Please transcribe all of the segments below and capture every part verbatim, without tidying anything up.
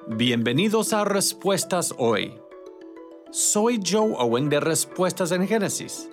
Bienvenidos a Respuestas Hoy. Soy Joe Owen de Respuestas en Génesis.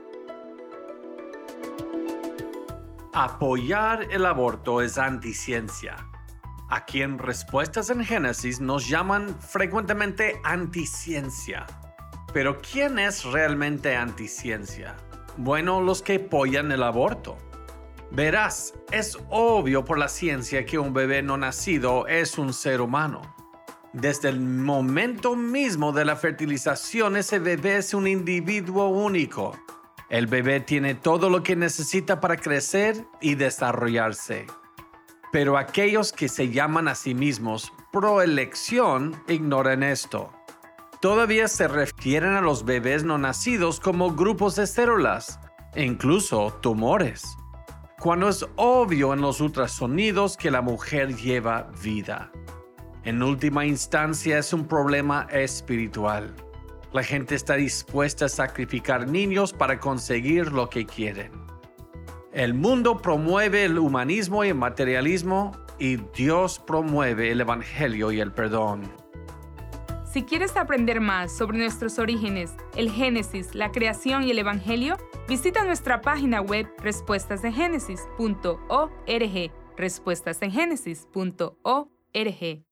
Apoyar el aborto es anticiencia. Aquí en Respuestas en Génesis nos llaman frecuentemente anticiencia. Pero ¿quién es realmente anticiencia? Bueno, los que apoyan el aborto. Verás, es obvio por la ciencia que un bebé no nacido es un ser humano. Desde el momento mismo de la fertilización, ese bebé es un individuo único. El bebé tiene todo lo que necesita para crecer y desarrollarse. Pero aquellos que se llaman a sí mismos proelección ignoran esto. Todavía se refieren a los bebés no nacidos como grupos de células e incluso tumores, cuando es obvio en los ultrasonidos que la mujer lleva vida. En última instancia es un problema espiritual. La gente está dispuesta a sacrificar niños para conseguir lo que quieren. El mundo promueve el humanismo y el materialismo, y Dios promueve el evangelio y el perdón. Si quieres aprender más sobre nuestros orígenes, el Génesis, la creación y el evangelio, visita nuestra página web respuestas en génesis punto org, respuestas en génesis punto org.